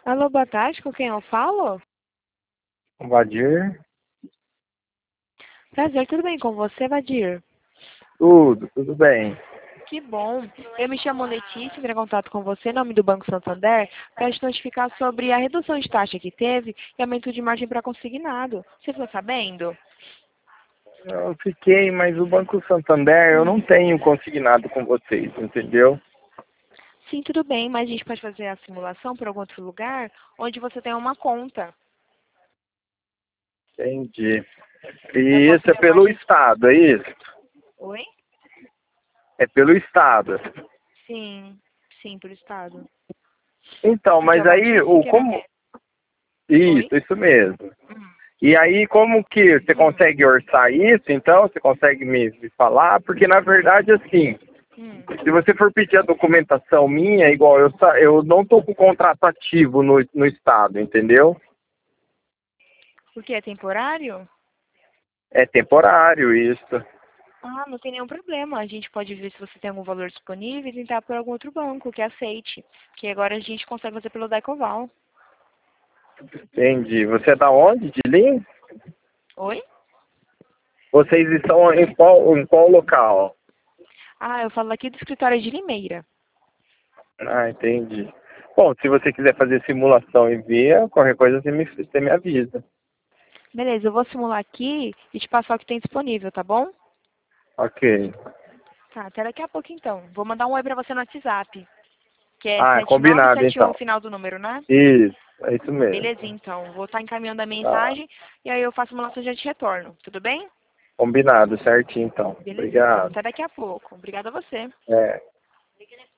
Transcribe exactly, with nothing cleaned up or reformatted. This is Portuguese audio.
Alô, boa tarde, com quem eu falo? Vadir? Prazer, tudo bem com você, Vadir? Tudo, tudo bem. Que bom. Eu me chamo Letícia, entrei em contato com você, em nome do Banco Santander, para te notificar sobre a redução de taxa que teve e aumento de margem para consignado. Você ficou sabendo? Eu fiquei, mas o Banco Santander eu não Hum. tenho consignado com vocês, entendeu? Sim, tudo bem, mas a gente pode fazer a simulação por algum outro lugar onde você tem uma conta. Entendi. Eu E posso isso é ver a pelo margem. Estado, é isso? Oi? É pelo Estado. Sim, sim, por estado. Então, Porque mas é uma aí, notícia o que era como... ver. Oi? Isso, isso mesmo. Hum. E aí, como que você Hum. consegue orçar isso, então? Você consegue me, me falar? Porque, na verdade, assim, Hum. se você for pedir a documentação minha, igual eu, sa- eu não estou com contrato ativo no, no Estado, entendeu? Porque é temporário? É temporário isso. Ah, não tem nenhum problema. A gente pode ver se você tem algum valor disponível e tentar por algum outro banco que aceite. Que agora a gente consegue fazer pelo Daicoval. Entendi. Você é da onde? De Lins? Oi? Vocês estão em qual, em qual local? Ah, eu falo aqui do escritório de Limeira. Ah, entendi. Bom, se você quiser fazer simulação e ver, qualquer coisa você me, você me avisa. Beleza, eu vou simular aqui e te passar o que tem disponível, tá bom? Ok. Tá, até daqui a pouco então. Vou mandar um oi pra você no WhatsApp. Que é Ah, sete nove combinado sete um o então. final do número, né? Isso, é isso mesmo. Beleza, então. Vou estar encaminhando a Tá. mensagem e aí eu faço a simulação e já te retorno. Tudo bem? Combinado, certinho então. Beleza, então. Obrigado. Até daqui a pouco. Obrigada a você. É.